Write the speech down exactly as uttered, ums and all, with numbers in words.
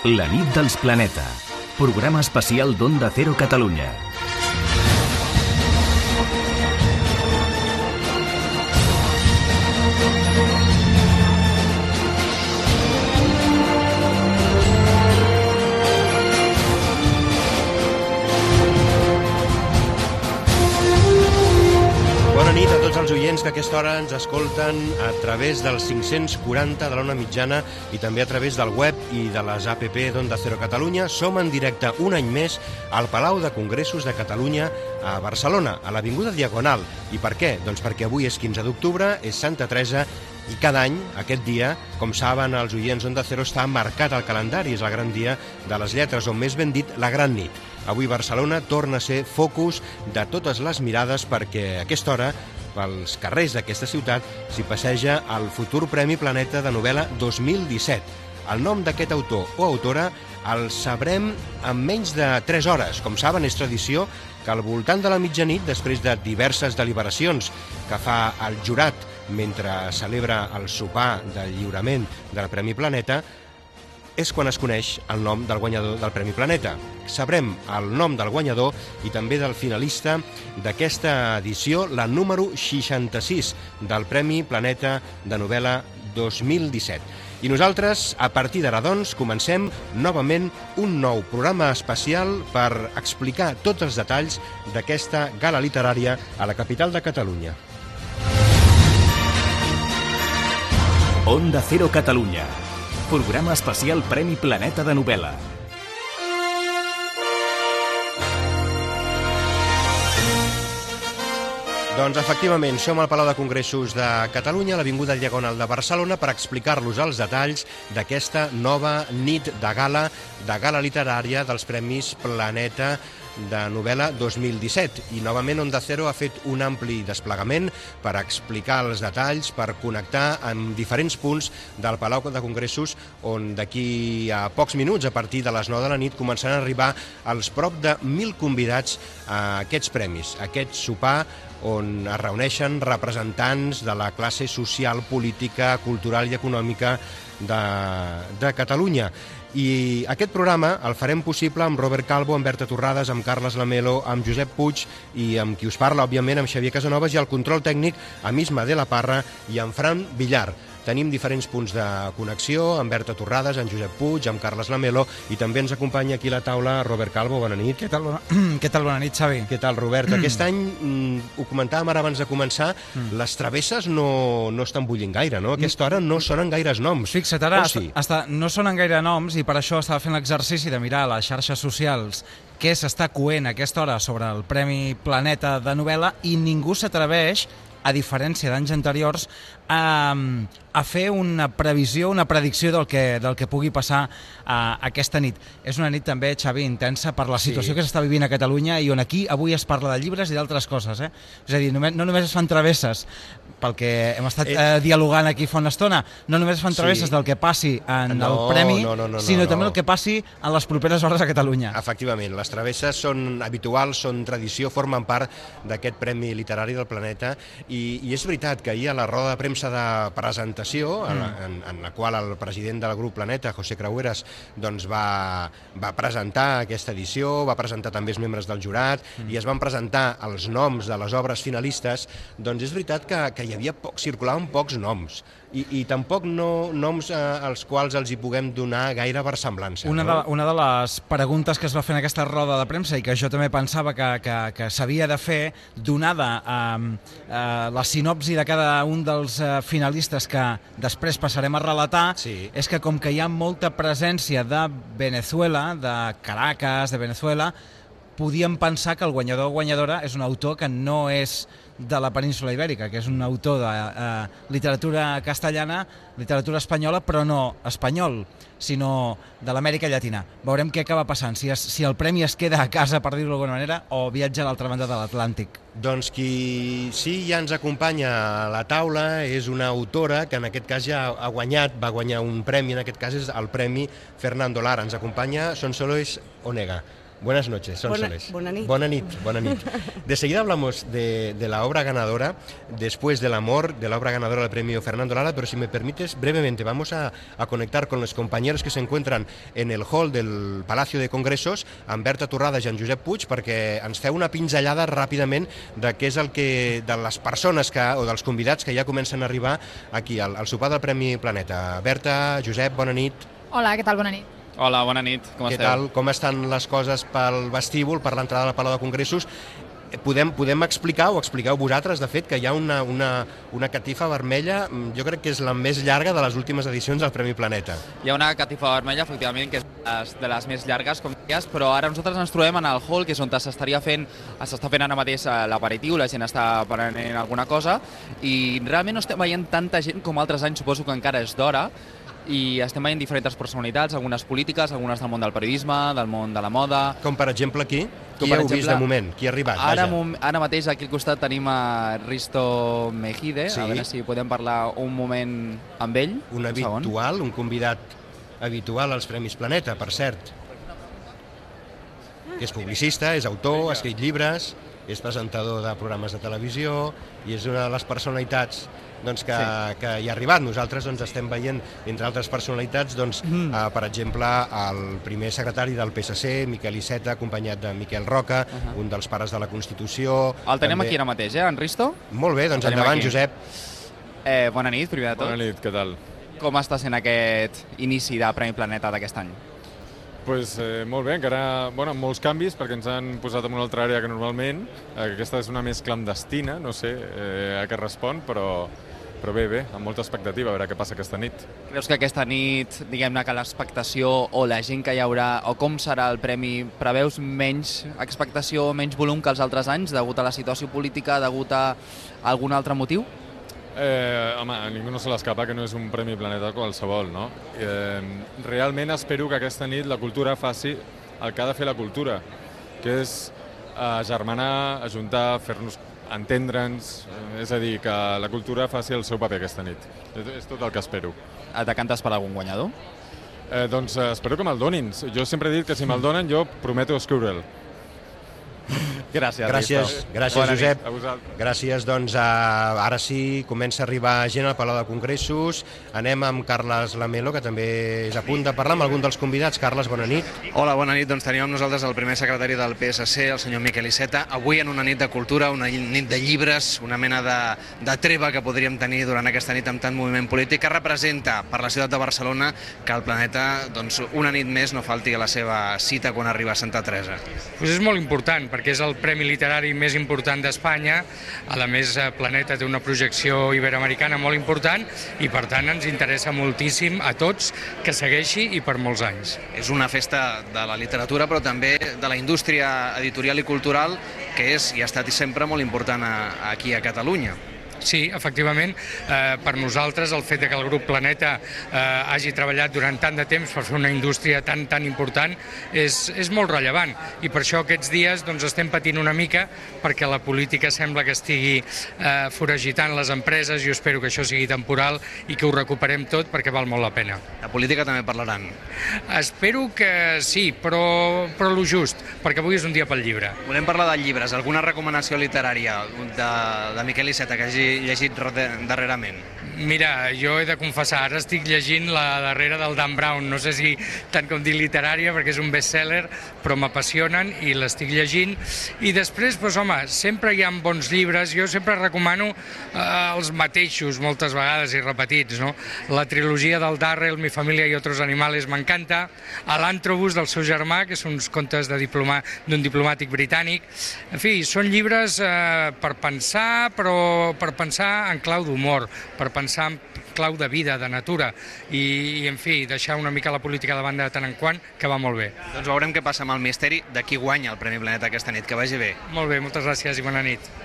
La nit dels Planeta, programa especial d'Onda Cero Catalunya. Bona nit a tots els oients que a aquesta hora ens escolten a través dels cinc-cents quaranta de l'Ona Mitjana i també a través del web i de les A P P d'Onda Cero Catalunya. Som en directe un any més al Palau de Congressos de Catalunya a Barcelona, a l'Avinguda Diagonal. I per què? Doncs perquè avui és quinze d'octubre, és Santa Teresa, i cada any, aquest dia, com saben els oients d'Onda Cero, està marcat al calendari. És el gran dia de les lletres, o més ben dit, la gran nit. Avui Barcelona torna a ser focus de totes les mirades perquè a aquesta hora, pels carrers d'aquesta ciutat, s'hi passeja el futur Premi Planeta de novel·la dos mil disset. El nom d'aquest autor o autora el sabrem en menys de tres hores. Com saben, és tradició que al voltant de la mitjanit, després de diverses deliberacions que fa el jurat mentre celebra el sopar del lliurament del Premi Planeta, és quan es coneix el nom del guanyador del Premi Planeta. Sabrem el nom del guanyador i també del finalista d'aquesta edició, la número seixanta-sis del Premi Planeta de novel·la dos mil disset. I nosaltres, a partir d'ara, doncs, comencem novament un nou programa especial per explicar tots els detalls d'aquesta gala literària a la capital de Catalunya. Onda Cero Catalunya, programa especial Premi Planeta de novel·la. Doncs efectivament, som al Palau de Congressos de Catalunya, a l'Avinguda Diagonal de Barcelona, per explicar-los els detalls d'aquesta nova nit de gala, de gala literària dels Premis Planeta de novel·la dos mil disset. I novament Onda Cero ha fet un ampli desplegament per explicar els detalls, per connectar amb diferents punts del Palau de Congressos, on d'aquí a pocs minuts, a partir de les nou de la nit, començaran a arribar els prop de mil convidats a aquests premis, a aquest sopar on es reuneixen representants de la classe social, política, cultural i econòmica de, de Catalunya. I aquest programa el farem possible amb Robert Calvo, amb Berta Torrades, amb Carles Lamelo, amb Josep Puig i amb qui us parla, òbviament, amb Xavier Casanovas, i el control tècnic amb Isma de la Parra i amb Fran Villar. Tenim diferents punts de connexió, amb Berta Torrades, amb Josep Puig, amb Carles Lamelo, i també ens acompanya aquí a la taula Robert Calvo. Bona nit. Què tal, bona, Què tal, bona nit, Xavi? Què tal, Robert? Aquest any, mm, ho comentàvem ara abans de començar, mm. les travesses no, no estan bullint gaire, no? A aquesta hora no sonen gaires noms. Fixa't, ara oh, sí? hasta, no sonen gaire noms, i per això estava fent l'exercici de mirar a les xarxes socials què s'està coent a aquesta hora sobre el Premi Planeta de novel·la, i ningú s'atreveix, a diferència d'anys anteriors, a, a fer una previsió, una predicció del que, del que pugui passar a, aquesta nit. És una nit també, Xavi, intensa per la situació sí. que s'està vivint a Catalunya, i on aquí avui es parla de llibres i d'altres coses. Eh? És a dir, només, no només es fan travesses pel que hem estat eh, eh, dialogant aquí fa una estona, no només es fan travesses sí. del que passi en no, el Premi, no, no, no, sinó no, també no. el que passi en les properes hores a Catalunya. Efectivament, les travesses són habituals, són tradició, formen part d'aquest Premi Literari del Planeta, i, i és veritat que ahir a la roda de premsa de presentació, mm. en, en la qual el president del grup Planeta, José Creueras, doncs va, va presentar aquesta edició, va presentar també els membres del jurat, mm. i es van presentar els noms de les obres finalistes. Doncs és veritat que, que hi havia poc, circulaven pocs noms, i, i tampoc no, noms eh, als quals els hi puguem donar gaire versemblança. Una, no? de, una de les preguntes que es va fer en aquesta roda de premsa, i que jo també pensava que, que, que s'havia de fer, donada eh, eh, la sinopsi de cada un dels eh, finalistes que després passarem a relatar, sí. és que com que hi ha molta presència de Venezuela, de Caracas, de Venezuela, podíem pensar que el guanyador o guanyadora és un autor que no és de la península Ibèrica, que és un autor de eh, literatura castellana, literatura espanyola, però no espanyol, sinó de l'Amèrica Llatina. Veurem què acaba passant, si, es, si el premi es queda a casa, per dir-ho d'alguna manera, o viatja a l'altra banda de l'Atlàntic. Doncs qui sí ja ens acompanya a la taula és una autora que en aquest cas ja ha guanyat, va guanyar un premi, en aquest cas és el Premi Fernando Lara. Ens acompanya Sonsoles Onega. Buenas noches, Sonsoles. Bona nit. Bona nit, bona nit. De seguida hablamos de, de la obra ganadora, después del amor, de la obra ganadora del premio Fernando Lara, pero si me permites, brevemente vamos a, a conectar con los compañeros que se encuentran en el hall del Palacio de Congressos, amb Berta Torrada i en Josep Puig, perquè ens feu una pinzellada ràpidament de què és el que, de les persones que, o dels convidats que ja comencen a arribar aquí al, al sopar del Premi Planeta. Berta, Josep, bona nit. Hola, què tal? Bona nit. Hola, bona nit, com Què esteu? tal? Com estan les coses pel vestíbul, per l'entrada al Palau de Congressos? Podem, podem explicar, o expliqueu vosaltres, de fet, que hi ha una, una, una catifa vermella, jo crec que és la més llarga de les últimes edicions del Premi Planeta. Hi ha una catifa vermella, efectivament, que és les- de les més llargues, com deies, però ara nosaltres ens trobem en el hall, que és on s'estaria fent, s'està fent ara mateix eh, l'aperitiu, la gent està prenent alguna cosa, i realment no estem veient tanta gent com altres anys, suposo que encara és d'hora, i estem veient diferents personalitats, algunes polítiques, algunes del món del periodisme, del món de la moda. Com per exemple aquí? Com Qui per heu vist exemple, de moment? Qui ha arribat? Ara, Vaja. mom- ara mateix aquí al costat tenim a Risto Mejide, Sí. a veure si podem parlar un moment amb ell. Un segon. habitual, un convidat habitual als Premis Planeta, per cert. Que és publicista, és autor, ha escrit llibres, és presentador de programes de televisió i és una de les personalitats doncs, que, sí. que hi ha arribat. Nosaltres doncs, estem veient, entre altres personalitats, doncs, mm. eh, per exemple, el primer secretari del P S C, Miquel Iceta, acompanyat de Miquel Roca, uh -huh. un dels pares de la Constitució. El tenim també... aquí ara mateix, eh, en Risto? Molt bé, doncs El tenim endavant, aquí. Josep. Eh, bona nit, primer de tot. Bona nit, què tal? Com està sent aquest inici de Premi Planeta d'aquest any? Pues, eh, molt bé, encara bueno, amb molts canvis perquè ens han posat en una altra àrea que normalment. Eh, aquesta és una més clandestina, no sé eh, a què respon, però, però bé, bé, amb molta expectativa a veure què passa aquesta nit. Creus que aquesta nit, diguem-ne que l'expectació o la gent que hi haurà, o com serà el premi, preveus menys expectació, menys volum que els altres anys, degut a la situació política, degut a algun altre motiu? Eh, home, a ningú no se l'escapa que no és un Premi Planeta qualsevol, no? Eh, realment espero que aquesta nit la cultura faci el que ha de fer la cultura, que és agermanar, ajuntar, fer-nos entendre'ns, eh, és a dir, que la cultura faci el seu paper aquesta nit. És, és tot el que espero. Et decantes per algun guanyador? Eh, doncs eh, espero que me'l donin. Jo sempre he dit que si me'l donen jo prometo escriure'l. Gràcies, Gràcies, Risto. gràcies Bona nit Josep. a vosaltres. Gràcies, doncs a, ara sí, comença a arribar gent al Palau de Congressos. Anem amb Carles Lamelo, que també és a punt de parlar amb algun dels convidats. Carles, bona nit. Hola, bona nit. Doncs tenim amb nosaltres el primer secretari del P S C, el senyor Miquel Iceta. Avui en una nit de cultura, una nit de llibres, una mena de, de treva que podríem tenir durant aquesta nit amb tant moviment polític, que representa per la ciutat de Barcelona que el planeta, doncs, una nit més no falti a la seva cita quan arriba a Santa Teresa. Pues és molt important, perquè és el premi literari més important d'Espanya. A més, Planeta té una projecció iberoamericana molt important i, per tant, ens interessa moltíssim a tots que segueixi i per molts anys. És una festa de la literatura, però també de la indústria editorial i cultural, que és i ha estat sempre molt important a, aquí a Catalunya. Sí, efectivament, eh, per nosaltres el fet de que el grup Planeta eh, hagi treballat durant tant de temps per fer una indústria tan tan important és, és molt rellevant, i per això aquests dies doncs, estem patint una mica perquè la política sembla que estigui eh, foragitant les empreses. Jo espero que això sigui temporal i que ho recuperem tot perquè val molt la pena. La política també parlaran. Espero que sí, però, però lo just, perquè avui és un dia pel llibre. Volem parlar de llibres. Alguna recomanació literària de, de Miquel Iceta que hagi llegit darrerament? Mira, jo he de confessar, ara estic llegint la darrera del Dan Brown, no sé si tant com dir literària, perquè és un best-seller, però m'apassionen i l'estic llegint. I després, doncs, home, sempre hi ha bons llibres. Jo sempre recomano eh, els mateixos, moltes vegades i repetits, no? La trilogia del Darrell, Mi família i otros animales, m'encanta. L'Antrobus, del seu germà, que són uns contes de diploma, d'un diplomàtic britànic. En fi, són llibres eh, per pensar, però per pensar en clau d'humor, per pensar en clau de vida, de natura, i, i en fi, deixar una mica la política de banda de tant en quant, que va molt bé. Doncs veurem què passa amb el misteri de qui guanya el Premi Planeta aquesta nit. Que vagi bé. Molt bé, moltes gràcies i bona nit.